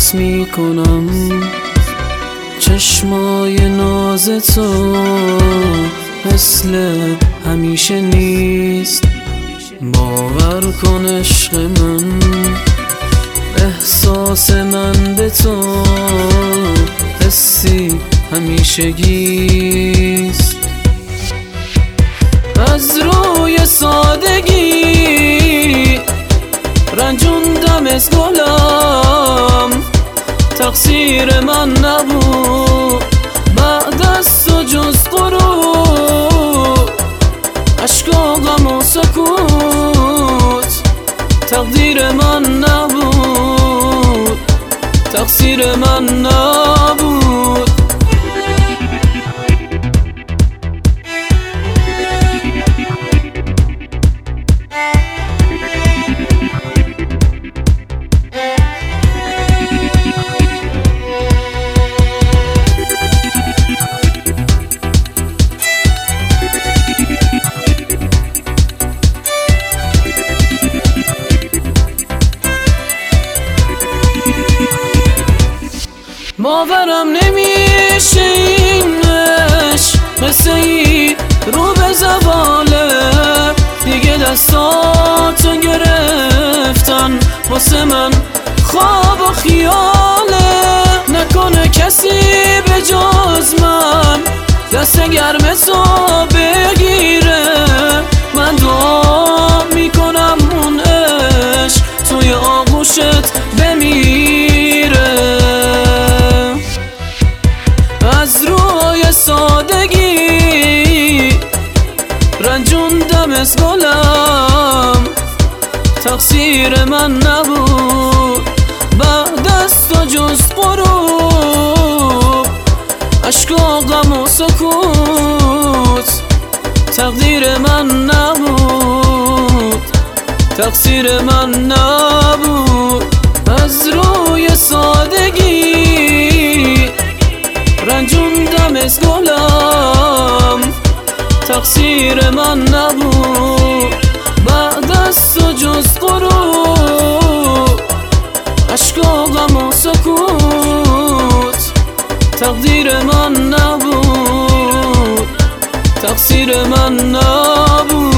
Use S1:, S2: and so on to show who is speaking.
S1: احساس میکنم چشمای ناز تو مثل همیشه نیست. باور کن عشق من، احساس من به تو حسی همیشگیست. از روی سادگی رنجوندم از گلم، تقصیر من نبود بعد از تو جز غروب، عشق و غم و سکوت. تقدیر من نبود، تقصیر من نبود. باورم نمیشه این عشق مثل این رو به زواله، دیگه دستاتو گرفتن واسه من خواب و خیاله. نکنه کسی به جز من دست گرم تو بگیره، من دعا میکنم اون عشق توی آغوشت بمیره. از روی سادگی رنجوندم از گلم، تقصیر من نبود بعد از تو جز غروب، عشق و غم و سکوت. تقدیر من نبود، تقصیر من نبود. از روی سادگی رنجوندم از گلم، تقصیر من نبود بعد از تو جز غروب، عشق و غم و سکوت. تقدیر من نبود، تقصیر من نبود.